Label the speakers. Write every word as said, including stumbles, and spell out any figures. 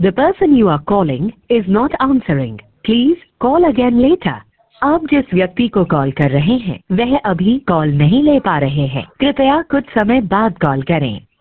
Speaker 1: The person you are calling is not answering. Please call again later. आप जिस व्यक्ति को कॉल कर रहे हैं वह अभी कॉल नहीं ले पा रहे हैं। कृपया कुछ समय बाद कॉल करें।